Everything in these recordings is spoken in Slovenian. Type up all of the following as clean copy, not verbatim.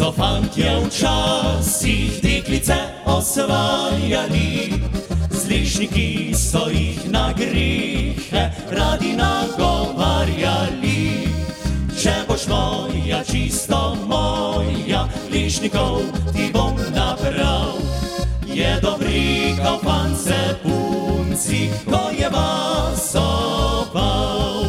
So fantje včasih deklice osvajali, zlešniki so jih na grehe radi nagovarjali. Če boš moja, čisto moja, lešnikov ti bom nabral. Je dobri kaufance punci, ko je vas oval.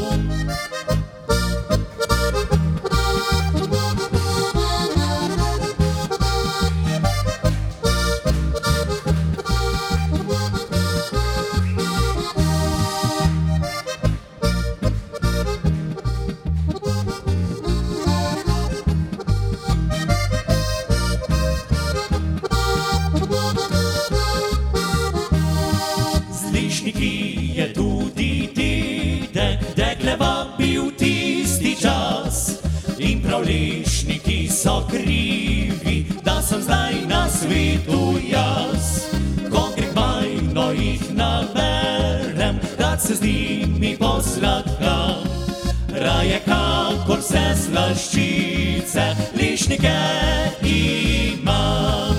Zlešniki je tudi dedek, dekle vabil tisti čas. In prav lešniki so krivi, da sem zdaj na svetu jaz. Ko gre bajno jih naberem, rad se z njimi posladkam. Raje kakor vse slaščice, lešnike imam.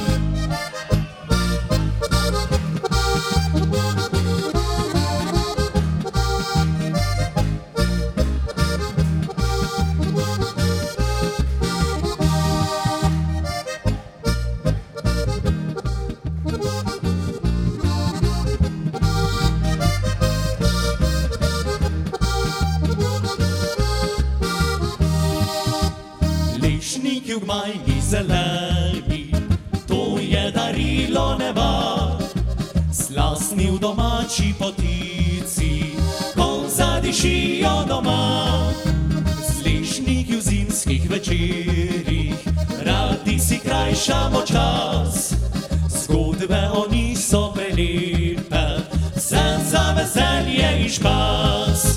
Lešniki v gmajni zeleni, to je darilo neba. Slastni v domači potici, ko zadišijo doma. Zlešniki v zimskih večerih, radi si krajšamo čas. Zgodbe o njih so prelepe, vse za veselje in špas.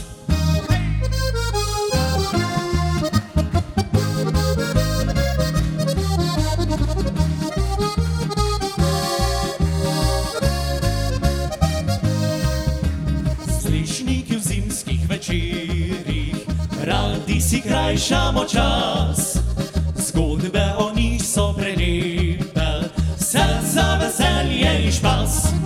Zlešniki v zimskih večerih, radi si krajšamo čas. Zgodbe o njih so prelepe, vse za veselje in špas.